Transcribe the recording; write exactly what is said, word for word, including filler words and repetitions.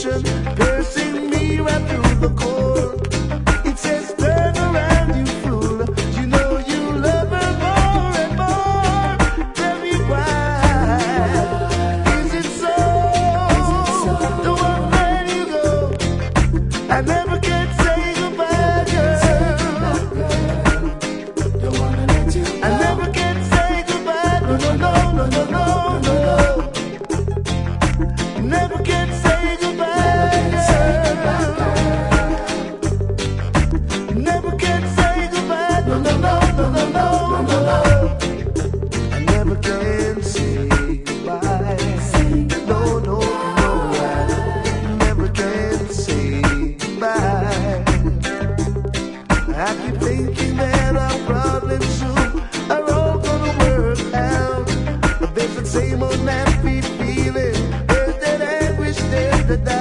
emotion piercing me right through the core. It says, turn around, you fool. You know you love her more and more. Tell me why. Is it so? Don't wanna let you go. I never can say goodbye, girl. I never can say goodbye. No, no, no, no, no, no, no, no. Never can say goodbye, girl. Never can say goodbye. No, no, no, no, no, no, no, no. I never can say goodbye. No, no, no, I never can say goodbye. I keep thinking that our problems soon are all gonna work out, but there's the same old nappy feeling. There's that anguish there that I